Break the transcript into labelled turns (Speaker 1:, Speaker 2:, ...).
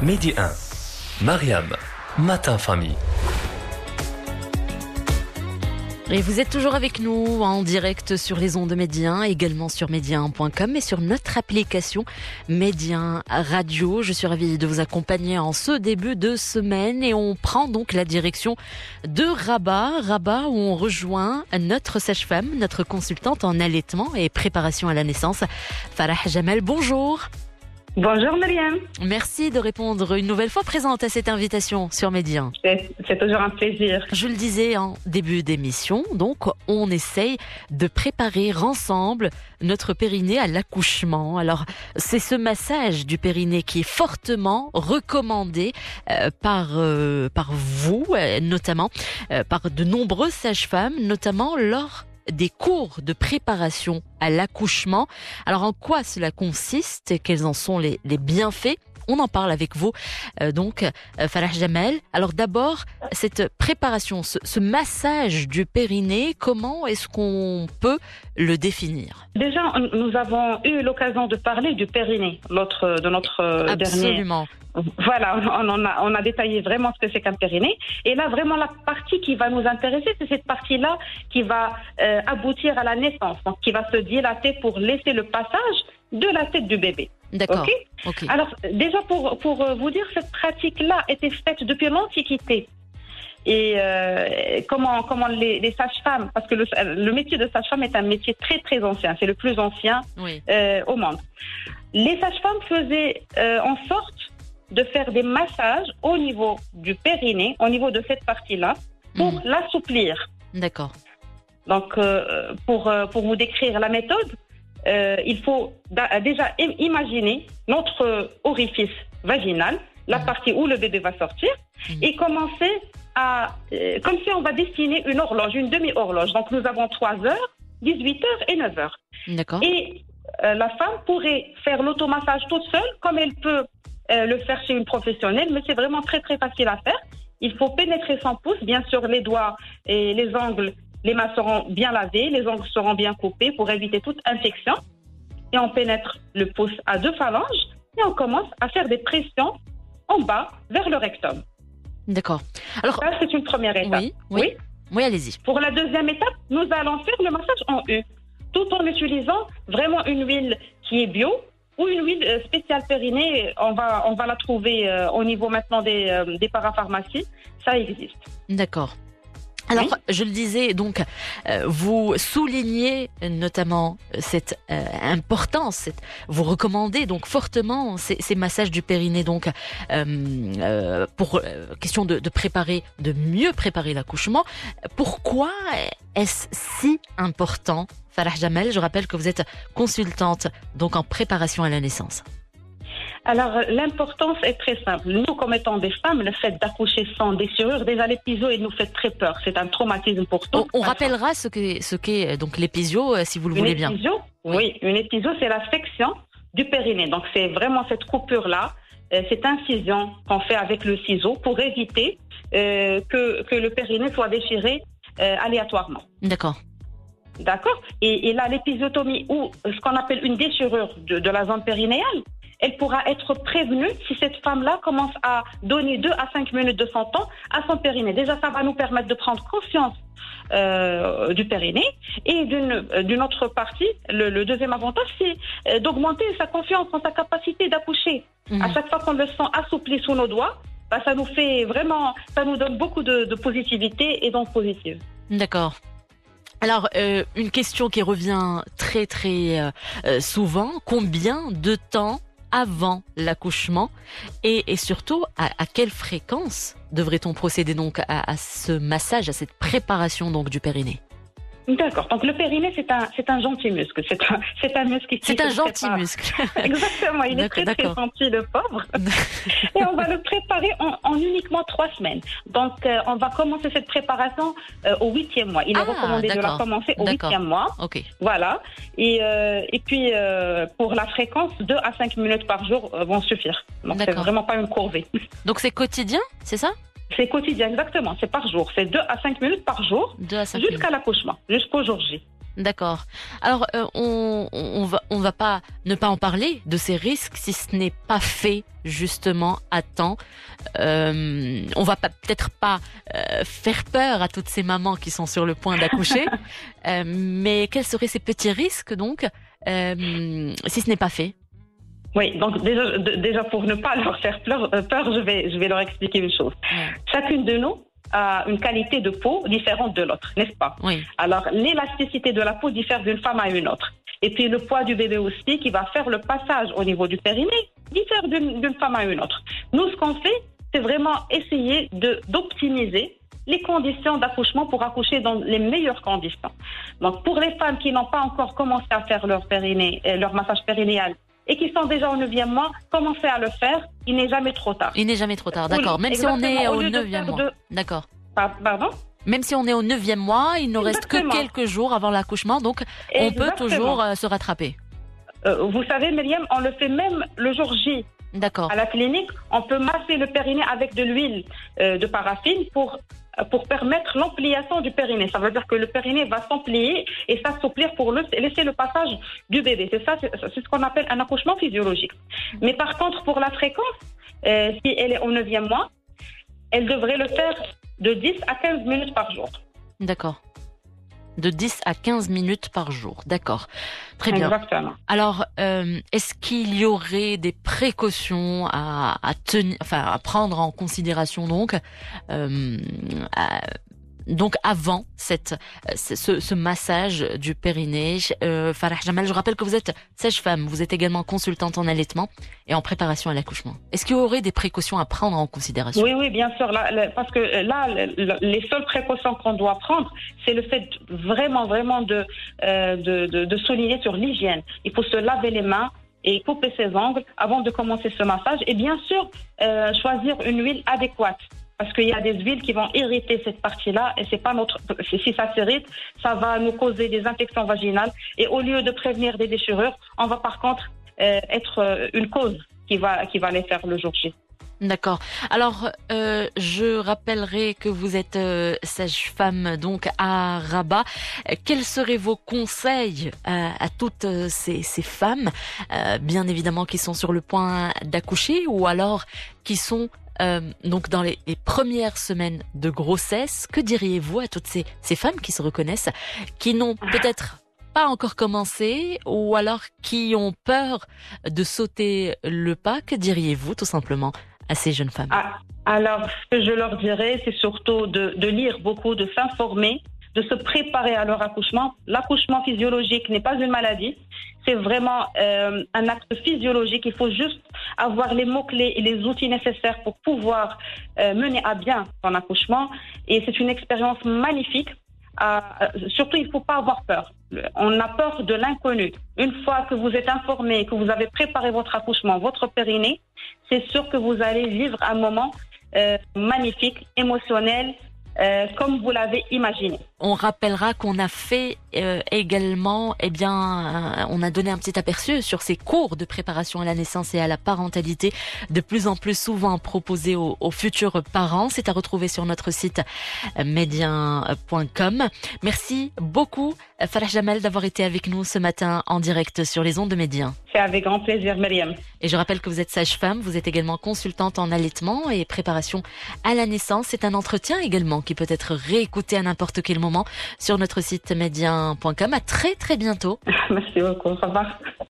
Speaker 1: Midi 1, Mariam, Matin Famille.
Speaker 2: Et vous êtes toujours avec nous en direct sur les ondes de Midi 1, également sur medi1.com et sur notre application Midi 1 Radio. Je suis ravie de vous accompagner en ce début de semaine et on prend donc la direction de Rabat où on rejoint notre sage-femme, notre consultante en allaitement et préparation à la naissance, Farah Jamel. Bonjour.
Speaker 3: Bonjour Myriam.
Speaker 2: Merci de répondre une nouvelle fois présente à cette invitation sur Midi 1.
Speaker 3: C'est toujours un plaisir.
Speaker 2: Je le disais en début d'émission, donc on essaye de préparer ensemble notre périnée à l'accouchement. Alors c'est ce massage du périnée qui est fortement recommandé par vous, notamment par de nombreuses sages-femmes, notamment lors des cours de préparation à l'accouchement. Alors en quoi cela consiste? Quels en sont les bienfaits? On en parle avec vous, Farah Jamel. Alors d'abord, cette préparation, ce massage du périnée, comment est-ce qu'on peut le définir?
Speaker 3: Déjà, nous avons eu l'occasion de parler du périnée, de notre
Speaker 2: Absolument.
Speaker 3: Voilà, on a détaillé vraiment ce que c'est qu'un périnée. Et là, vraiment, la partie qui va nous intéresser, c'est cette partie-là qui va aboutir à la naissance, donc qui va se dilater pour laisser le passage de la tête du bébé.
Speaker 2: D'accord.
Speaker 3: Okay. Alors, déjà, pour vous dire, cette pratique-là était faite depuis l'Antiquité. Et comment les sages-femmes, parce que le métier de sage-femme est un métier très très ancien, c'est le plus ancien au monde. Les sages-femmes faisaient en sorte de faire des massages au niveau du périnée, au niveau de cette partie-là, pour l'assouplir.
Speaker 2: D'accord.
Speaker 3: Donc, pour vous décrire la méthode, il faut déjà imaginer notre orifice vaginal, la partie où le bébé va sortir, et commencer comme si on va dessiner une horloge, une demi-horloge. Donc, nous avons 3 heures, 18 heures et 9 heures.
Speaker 2: D'accord.
Speaker 3: Et la femme pourrait faire l'automassage toute seule, comme elle peut le faire chez une professionnelle, mais c'est vraiment très, très facile à faire. Il faut pénétrer son pouce, bien sûr, les doigts et les ongles. Les mains seront bien lavées, les ongles seront bien coupés pour éviter toute infection. Et on pénètre le pouce à 2 phalanges et on commence à faire des pressions en bas vers le rectum.
Speaker 2: D'accord. Alors,
Speaker 3: ça, c'est une première étape.
Speaker 2: Oui, allez-y.
Speaker 3: Pour la deuxième étape, nous allons faire le massage en U, tout en utilisant vraiment une huile qui est bio ou une huile spéciale périnée. On va la trouver au niveau maintenant des parapharmacies. Ça existe. D'accord.
Speaker 2: Alors, je le disais, donc, vous soulignez notamment cette importance, vous recommandez donc fortement ces massages du périnée, donc pour question de mieux préparer l'accouchement. Pourquoi est-ce si important, Farah Jamel? Je rappelle que vous êtes consultante donc en préparation à la naissance.
Speaker 3: Alors, l'importance est très simple. Nous, comme étant des femmes, le fait d'accoucher sans déchirure, déjà l'épisio, il nous fait très peur. C'est un traumatisme pour tout.
Speaker 2: On rappellera ce qu'est donc l'épisio, si vous le voulez bien.
Speaker 3: Oui, une épisio, c'est la section du périnée. Donc, c'est vraiment cette coupure-là, cette incision qu'on fait avec le ciseau pour éviter que le périnée soit déchiré aléatoirement.
Speaker 2: D'accord.
Speaker 3: Et là, l'épisiotomie ou ce qu'on appelle une déchirure de la zone périnéale, elle pourra être prévenue si cette femme-là commence à donner 2 à 5 minutes de son temps à son périnée. Déjà, ça va nous permettre de prendre conscience du périnée. Et d'une autre partie, le deuxième avantage, c'est d'augmenter sa confiance en sa capacité d'accoucher. À chaque fois qu'on le sent assoupli sous nos doigts, ça nous fait vraiment, ça nous donne beaucoup de positivité et donc positive.
Speaker 2: D'accord. Alors, une question qui revient très très souvent, combien de temps avant l'accouchement et surtout à quelle fréquence devrait-on procéder donc à ce massage, à cette préparation donc du périnée?
Speaker 3: D'accord. Donc le périnée, c'est un gentil muscle. C'est un muscle qui
Speaker 2: c'est un gentil muscle.
Speaker 3: Exactement. Il est très très gentil, le pauvre. Et on va le préparer en uniquement 3 semaines. Donc on va commencer cette préparation au 8e mois. Il est recommandé de la commencer au 8e mois.
Speaker 2: Ok.
Speaker 3: Voilà. Et puis pour la fréquence, 2 à 5 minutes par jour vont suffire. Donc c'est vraiment pas une corvée.
Speaker 2: Donc c'est quotidien, c'est ça?
Speaker 3: C'est quotidien, exactement. C'est par jour. C'est 2 à 5 minutes par jour jusqu'à l'accouchement, jusqu'au jour J.
Speaker 2: D'accord. Alors, on va pas ne pas en parler de ces risques si ce n'est pas fait justement à temps. On va peut-être pas faire peur à toutes ces mamans qui sont sur le point d'accoucher, mais quels seraient ces petits risques donc si ce n'est pas fait?
Speaker 3: Oui, donc déjà pour ne pas leur faire peur, je vais leur expliquer une chose. Chacune de nous a une qualité de peau différente de l'autre, n'est-ce pas?
Speaker 2: Oui.
Speaker 3: Alors, l'élasticité de la peau diffère d'une femme à une autre. Et puis, le poids du bébé aussi, qui va faire le passage au niveau du périnée, diffère d'une femme à une autre. Nous, ce qu'on fait, c'est vraiment essayer d'optimiser les conditions d'accouchement pour accoucher dans les meilleures conditions. Donc, pour les femmes qui n'ont pas encore commencé à faire leur périnée, leur massage périnéal, et qui sont déjà au 9e mois, commencez à le faire, il n'est jamais trop tard.
Speaker 2: Il n'est jamais trop tard, d'accord.
Speaker 3: Oui,
Speaker 2: même si on est au 9e mois. D'accord.
Speaker 3: Pardon?
Speaker 2: Même si on est au 9e mois, il ne reste que quelques jours avant l'accouchement, donc on peut toujours se rattraper.
Speaker 3: Vous savez, Myriam, on le fait même le jour J.
Speaker 2: D'accord.
Speaker 3: À la clinique, on peut masser le périnée avec de l'huile de paraffine pour permettre l'ampliation du périnée. Ça veut dire que le périnée va s'amplier et s'assouplir pour laisser le passage du bébé. C'est ce qu'on appelle un accouchement physiologique. Mais par contre, pour la fréquence, si elle est au 9e mois, elle devrait le faire de 10 à 15 minutes par jour.
Speaker 2: D'accord. De 10 à 15 minutes par jour. D'accord. Très bien.
Speaker 3: Exactement.
Speaker 2: Alors, est-ce qu'il y aurait des précautions à prendre en considération donc avant ce massage du périnée? Farah Jamal, je rappelle que vous êtes sage-femme, vous êtes également consultante en allaitement et en préparation à l'accouchement. Est-ce qu'il y aurait des précautions à prendre en considération?
Speaker 3: Oui, bien sûr. Parce que les seules précautions qu'on doit prendre, c'est le fait vraiment de souligner sur l'hygiène. Il faut se laver les mains et couper ses ongles avant de commencer ce massage. Et bien sûr, choisir une huile adéquate. Parce qu'il y a des huiles qui vont irriter cette partie-là et c'est pas si ça s'irrite, ça va nous causer des infections vaginales et au lieu de prévenir des déchirures, on va par contre être une cause qui va les faire le jour J.
Speaker 2: D'accord. Alors, je rappellerai que vous êtes sage-femme donc à Rabat. Quels seraient vos conseils à toutes ces femmes, bien évidemment qui sont sur le point d'accoucher ou alors qui sont donc dans les premières semaines de grossesse? Que diriez-vous à toutes ces femmes qui se reconnaissent, qui n'ont peut-être pas encore commencé ou alors qui ont peur de sauter le pas? Que diriez-vous tout simplement à ces jeunes femmes?
Speaker 3: Alors, ce que je leur dirais, c'est surtout de lire beaucoup, de s'informer, de se préparer à leur accouchement. L'accouchement physiologique n'est pas une maladie, c'est vraiment un acte physiologique. Il faut juste avoir les mots-clés et les outils nécessaires pour pouvoir mener à bien son accouchement. Et c'est une expérience magnifique. Surtout, il ne faut pas avoir peur. On a peur de l'inconnu. Une fois que vous êtes informé, que vous avez préparé votre accouchement, votre périnée, c'est sûr que vous allez vivre un moment magnifique, émotionnel, comme vous l'avez imaginé.
Speaker 2: On rappellera qu'on a fait également, on a donné un petit aperçu sur ces cours de préparation à la naissance et à la parentalité, de plus en plus souvent proposés aux futurs parents. C'est à retrouver sur notre site medien.com. Merci beaucoup, Farah Jamal, d'avoir été avec nous ce matin en direct sur les ondes de Médien.
Speaker 3: C'est avec grand plaisir, Myriam.
Speaker 2: Et je rappelle que vous êtes sage-femme, vous êtes également consultante en allaitement et préparation à la naissance. C'est un entretien également qui peut être réécouté à n'importe quel moment sur notre site medien.com. À très très bientôt.
Speaker 3: Merci beaucoup. Au revoir.